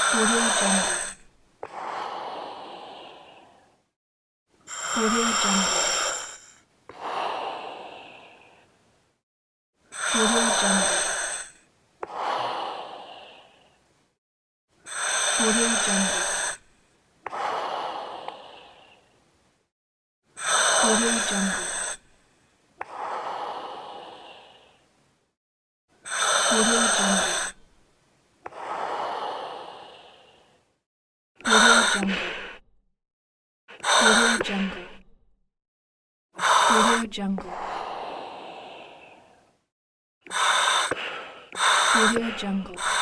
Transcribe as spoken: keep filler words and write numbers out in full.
Audio Jungle. Audio Jungle. Audio Jungle. Audio Jungle. Audio Jungle. Audio Jungle. Audio Jungle. Audio Jungle. Audio Jungle. Audio Jungle.